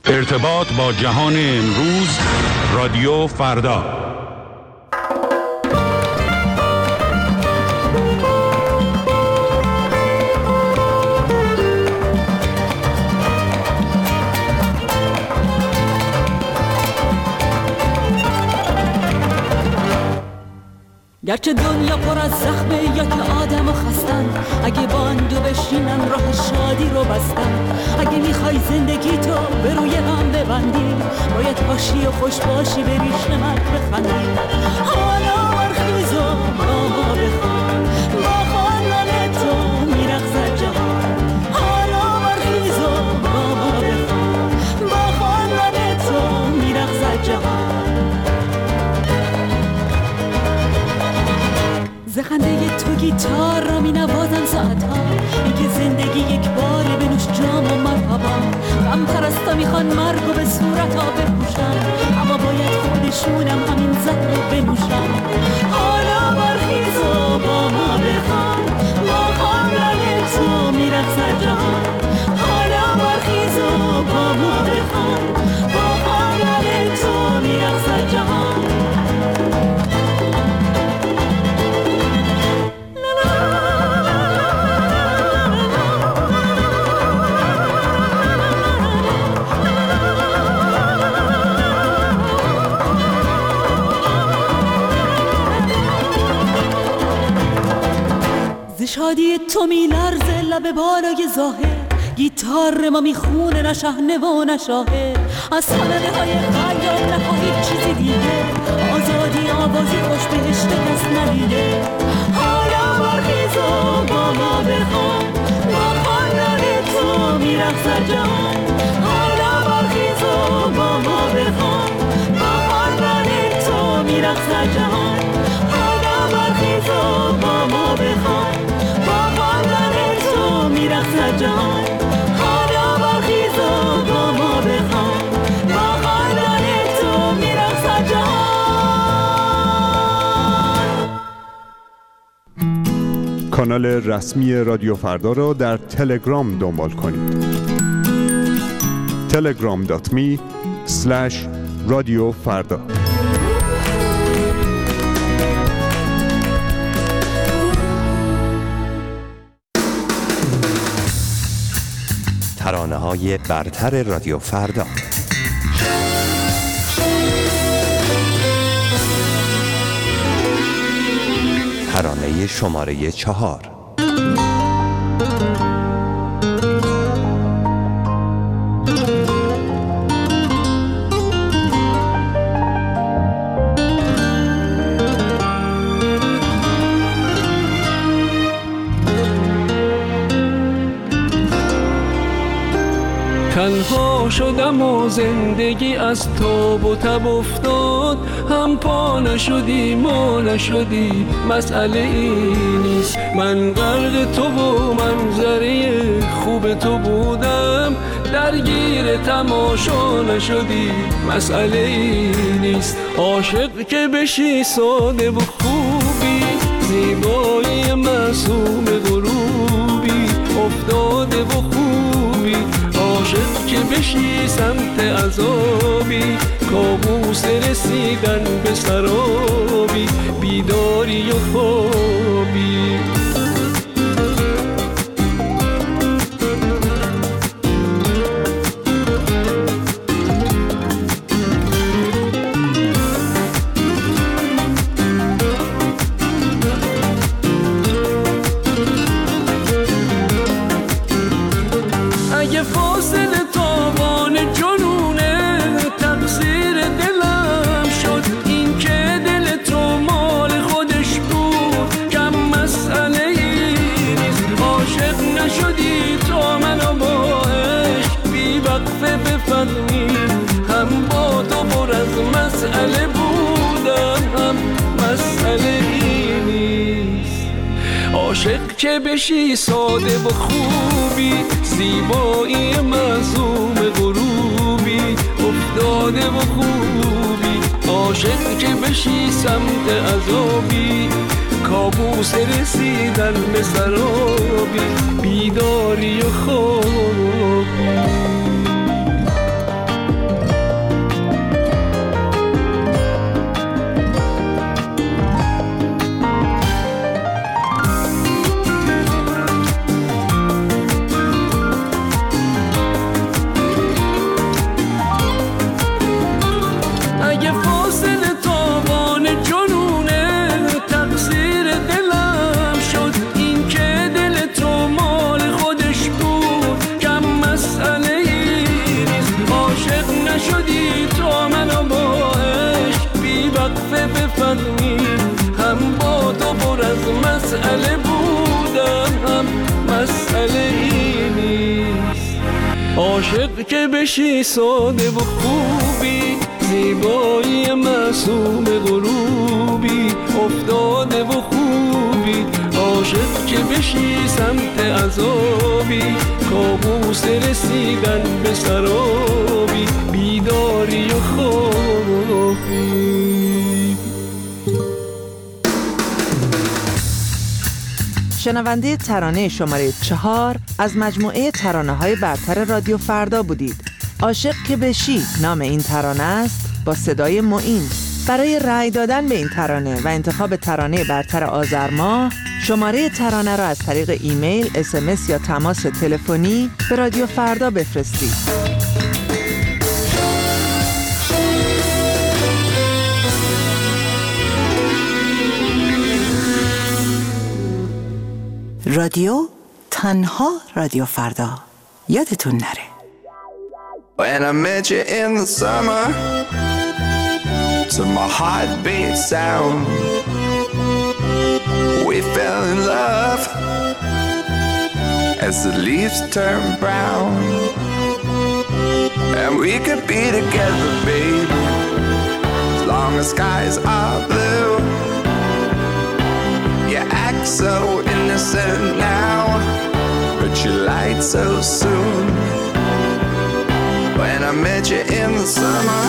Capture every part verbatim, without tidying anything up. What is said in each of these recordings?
ارتباط با جهان امروز، رادیو فردا. گرچه دنیا پر از زخمه یا که آدم و خستن، اگه باندو بشینن راه شادی رو بستن. اگه میخوای زندگی تو به روی هم ببندی، باید باشی و خوش باشی، بریش نمک بخندی. حالا برخیز و با ما بخوان، با خواندن تو میرقصد جهان. حالا برخیز و با ما بخوان، با خواندن تو میرقصد جهان. زخنده تو گیتار را می نوازم ساعتها، میگه زندگی یک باره بنوش جام و مرحبا. غم پرستا میخوان مرگو به صورتا بپوشن، اما باید خودشونم همین زهر رو بنوشن. حالا برخیز و با ما بخوان، با خواندن تو میرقصد جهان. حالا برخیز و با ما بخوان، با خواندن تو میرقصد جهان. شادی تو می لرزه لب بالای ظاهر، گیتار ما میخونه نه شهنه و نه شاهر. از خانده های خیال نخواهید چیزی دیگه، آزادی آوازی خوش بهشت کس ندیده. حالا برخیز و با ما بخوان، با خواندن تو میرقصد جهان. حالا برخیز و با ما بخوان، با خواندن تو میرقصد جهان. حالا برخیز و با ما بخوان، میرقصد جهان. حالا برخیز و با ما بخوان، با خواندن تو میرقصد جهان. کانال رسمی رادیو فردا را در تلگرام دنبال کنید. تلگرام دات می اسلش رادیو فردا. ترانه‌های برتر رادیو فردا. ترانه شماره چهار. تنها شدم و زندگی از تاب و تب افتاد، هم پا نشدی ما نشدی، مسئله ای نیست. من غرق تو و منظره خوب تو بودم، درگیر تماشا نشدی، مسئله ای نیست. عاشق که بشی ساده و خوبی، زیبایی معصوم غروبی، افتاده و خوبی. عاشق که بشی سمت عذابی، کابوس رسیدن به سرابی، بیداری و خوابی. هم با تو پر از مسئله بودم، هم مسئله ای نیست. عاشق که بشی ساده و خوبی، زیبایی معصوم غروبی، افتاده و خوبی. عاشق که بشی سمت عذابی، کابوس رسیدن به سرابی، بیداری و خوابی. عاشق که بشی ساده و خوبی، زیبایی معصوم غروبی افتاده و خوبی، عاشق که بشی سمت عذابی، کابوس رسیدن به سرابی، بیداری و خوابی. شنونده ترانه شماره چهار از مجموعه ترانه‌های برتر رادیو فردا بودید. عاشق که بشی نام این ترانه است با صدای معین. برای رأی دادن به این ترانه و انتخاب ترانه برتر آذر ماه، شماره ترانه را از طریق ایمیل، اس ام اس یا تماس تلفنی به رادیو فردا بفرستید. رادیو تنها رادیو فردا، یادتون نره. When I met you in the summer, to my heartbeat sound, we fell in love as the leaves turn brown, and we could be together, baby, as long as skies are blue. You act so innocent now, but you lied so soon. When I met you in the summer,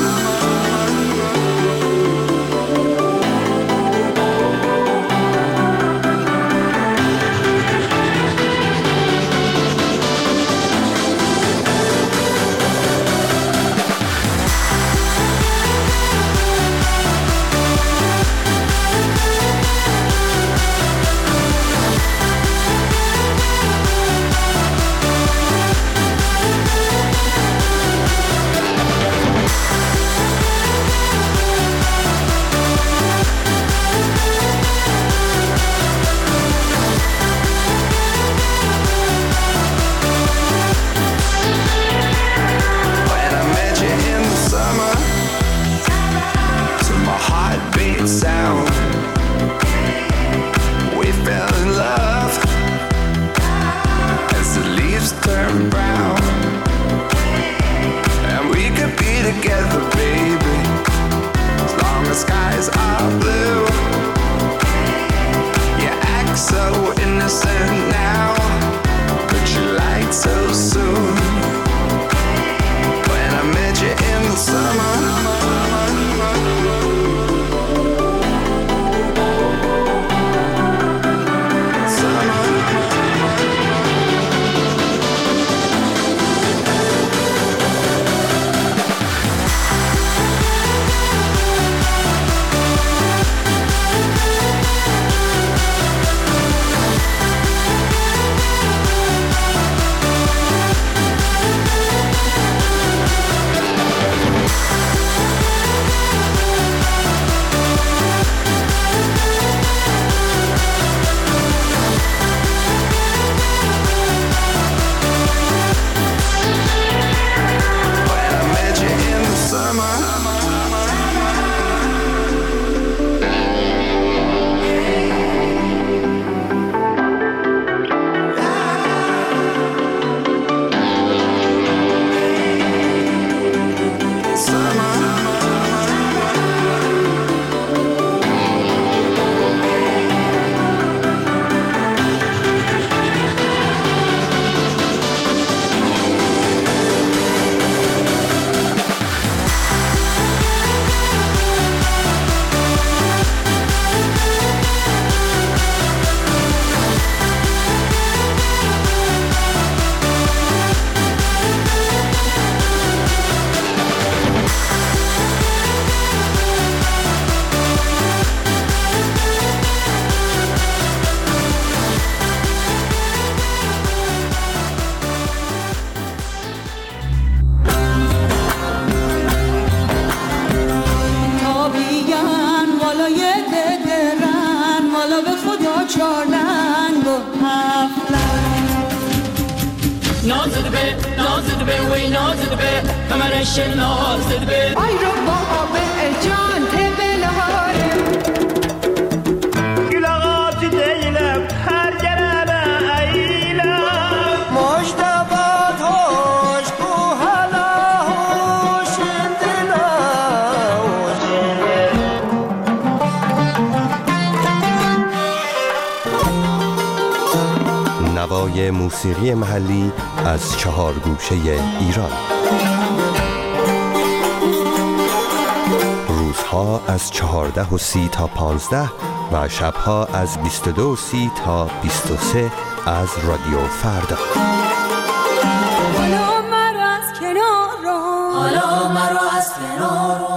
sound, we fell in love as the leaves turn brown, and we could be together, baby, as long as skies are blue. You act so innocent now, but you lied so soon. When I met you in the summer, آی رو بابا جان تبلهاره گلاغات دیلم هر گربه ایلم مجتبات هاش کوه صدای موسیقی محلی از چهار گوشه ایران. روزها از چهارده و سی تا پانزده و شبها از بیست و دو و سی تا بیست و سه از رادیو فردا. حالا مرا از کنار رو، حالا مرا از کنار رو.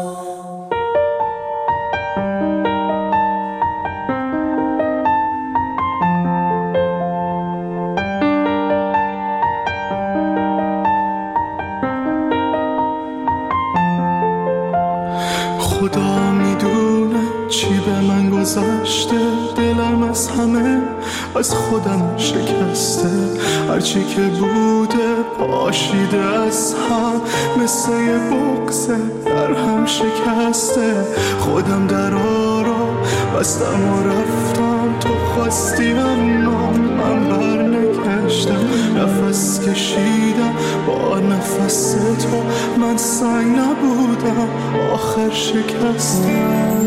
خدا میدونه چی به من گذشته، دلم از همه از خودم شکسته، هرچی که بوده پاشیده از هم، مثل یه بغضه در هم شکسته. خودم درا رو بستم و رفتم، تو خواستی اما من بر نگشتم، نفس کشیدم با نفس تو، من سنگ نبودم آخر شکستم.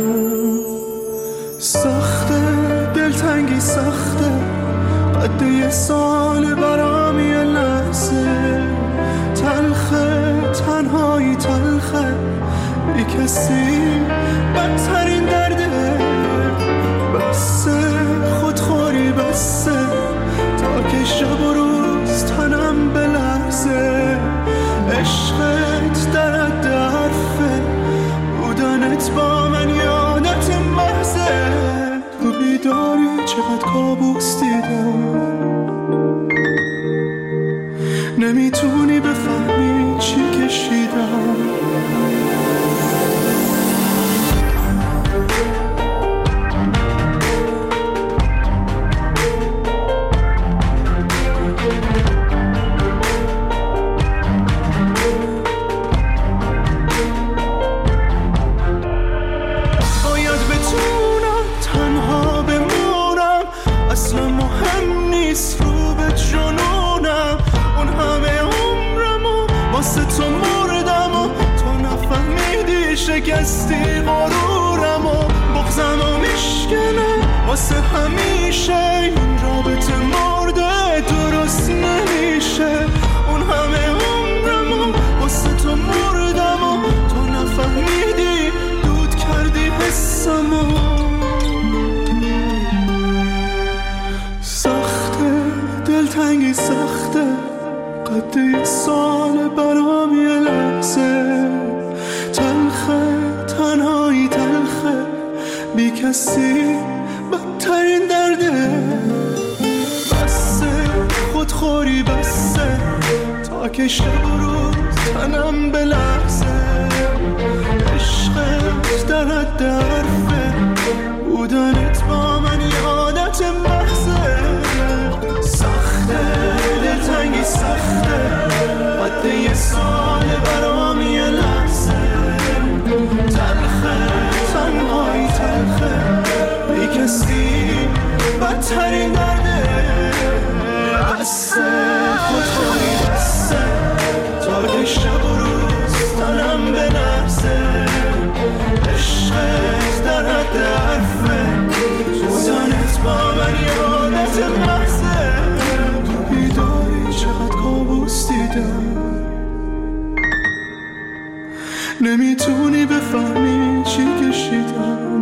سخته دلتنگی سخته، قد یه سال برام یه لحظه، تلخه تنهایی تلخه، بی کسی بدترین درده، بسه خودخوری بسه، تا که شب و روز تنم بلرزه، عشقت در حد حرفه، بودنت با من یادت محضه، تو بیداری چقدر کابوس دیدم، نمیتونی بفهمی چی کشیدم. شکستی غرورم و بغضم و میشکنه واسه همیشه، این رابطه مرده درست نمیشه، اون همه عمرم و واسه تو مردم و تو نفهمیدی، دود کردی حسم و سخته دلتنگی سخته، قد یه سال برام یه لحظه، تلخه تنهایی تلخه، بی کسی بدترین درده، بسه خودخوری بسه، تا که شب و روز تنم بلرزه، عشقت در حد حرفه، بودنت با من یادت محضه، سخته دلتنگی سخته، قد یه سال برام یه لحظه، تلخه تنهایی تلخه، بی کسی بدترین درده، بسه خودخوری بسه، تا که شب و روز تنم بلرزه، عشقت در حد حرفه، بودنت با من یادت محضه، تو بیداری چقدر کابوس دیدم، نمیتونی بفهمی چی کشیدم.